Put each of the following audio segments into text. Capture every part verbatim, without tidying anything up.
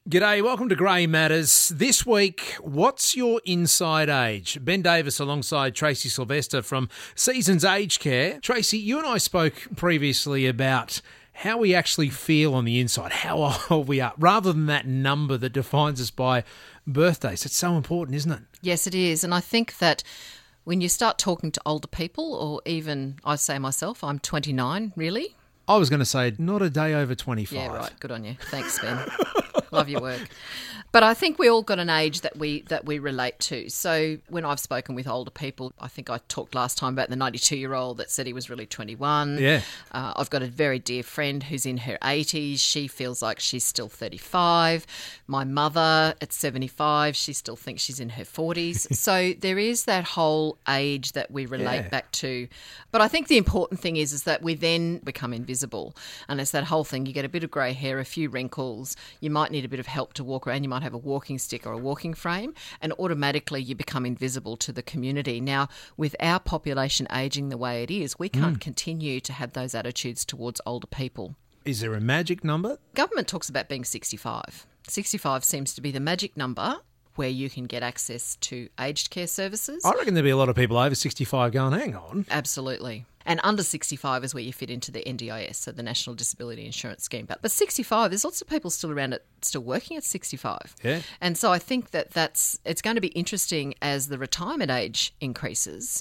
G'day, welcome to Grey Matters. This week, what's your inside age? Ben Davis alongside Tracy Sylvester from Seasons Aged Care. Tracy, you and I spoke previously about how we actually feel on the inside, how old we are, rather than that number that defines us by birthdays. It's so important, isn't it? Yes, it is. And I think that when you start talking to older people, or even I say myself, I'm twenty-nine, really. I was going to say, not a day over twenty-five. Yeah, right. Good on you. Thanks, Ben. Love your work. But I think we all got an age that we that we relate to. So when I've spoken with older people, I think I talked last time about the ninety-two-year-old that said he was really twenty-one. Yeah. Uh, I've got a very dear friend who's in her eighties. She feels like she's still thirty-five. My mother at seventy-five, she still thinks she's in her forties. So there is that whole age that we relate Yeah. back to. But I think the important thing is, is that we then become invisible. And it's that whole thing. You get a bit of grey hair, a few wrinkles. You might need a bit of help to walk around. You might have a walking stick or a walking frame, and automatically you become invisible to the community. Now, with our population ageing the way it is, we can't mm. continue to have those attitudes towards older people. Is there a magic number? Government talks about being sixty-five. sixty-five seems to be the magic number where you can get access to aged care services. I reckon there'll be a lot of people over sixty-five going, hang on. Absolutely. And under sixty-five is where you fit into the N D I S, so the National Disability Insurance Scheme. But, but sixty-five, there's lots of people still around at, still working at sixty-five. Yeah. And so I think that that's, it's going to be interesting as the retirement age increases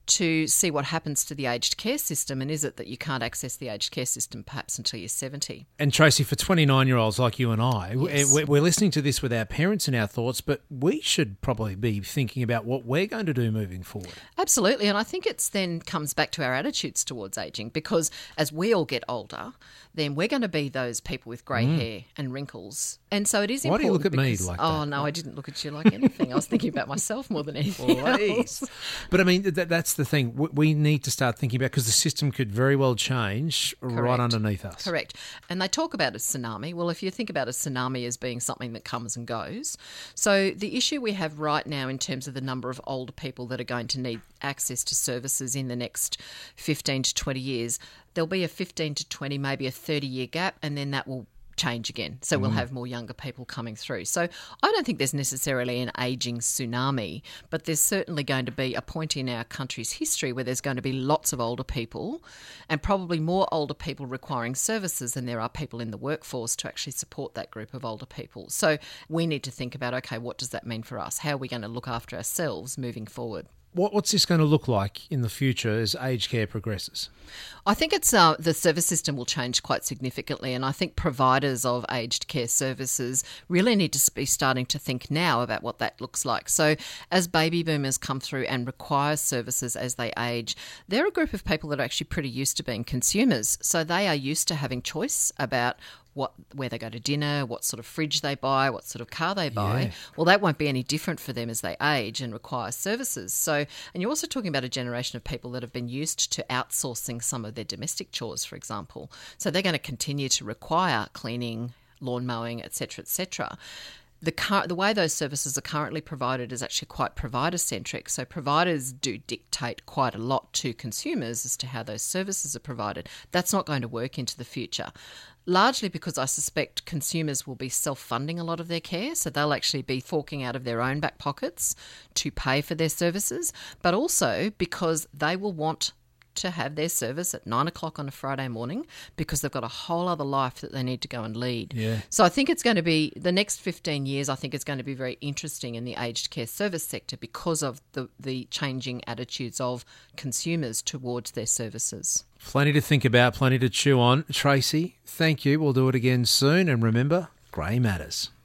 to see what happens to the aged care system, and is it that you can't access the aged care system perhaps until you're seventy? And Tracy, for twenty-nine-year-olds like you and I, yes. we're listening to this with our parents in our thoughts, but we should probably be thinking about what we're going to do moving forward. Absolutely, and I think it's then comes back to our attitudes towards ageing, because as we all get older, then we're going to be those people with grey mm. hair and wrinkles. And so it is Why important. do you look at because, me like oh, that? no, I didn't look at you like anything. I was thinking about myself more than anything else. But I mean, that, that's the thing. We need to start thinking about, because the system could very well change Correct. right underneath us. Correct. And they talk about a tsunami. Well, if you think about a tsunami as being something that comes and goes. So the issue we have right now in terms of the number of older people that are going to need access to services in the next fifteen to twenty years, there'll be a fifteen to twenty, maybe a thirty-year gap, and then that will change again. So we'll have more younger people coming through. So I don't think there's necessarily an ageing tsunami, but there's certainly going to be a point in our country's history where there's going to be lots of older people, and probably more older people requiring services than there are people in the workforce to actually support that group of older people. So we need to think about, okay, what does that mean for us? How are we going to look after ourselves moving forward? What, what's this going to look like in the future as aged care progresses? I think it's uh, the service system will change quite significantly, and I think providers of aged care services really need to be starting to think now about what that looks like. So as baby boomers come through and require services as they age, they're a group of people that are actually pretty used to being consumers. So they are used to having choice about what, where they go to dinner, what sort of fridge they buy, what sort of car they buy. Yeah. Well, that won't be any different for them as they age and require services. So, and you're also talking about a generation of people that have been used to outsourcing some of their domestic chores, for example. So they're going to continue to require cleaning, lawn mowing, et cetera, et cetera. The, car- the way those services are currently provided is actually quite provider-centric. So providers do dictate quite a lot to consumers as to how those services are provided. That's not going to work into the future, largely because I suspect consumers will be self-funding a lot of their care. So they'll actually be forking out of their own back pockets to pay for their services, but also because they will want to have their service at nine o'clock on a Friday morning because they've got a whole other life that they need to go and lead. Yeah. So I think it's going to be, the next fifteen years, I think it's going to be very interesting in the aged care service sector because of the, the changing attitudes of consumers towards their services. Plenty to think about, plenty to chew on. Tracy, thank you. We'll do it again soon. And remember, Grey Matters.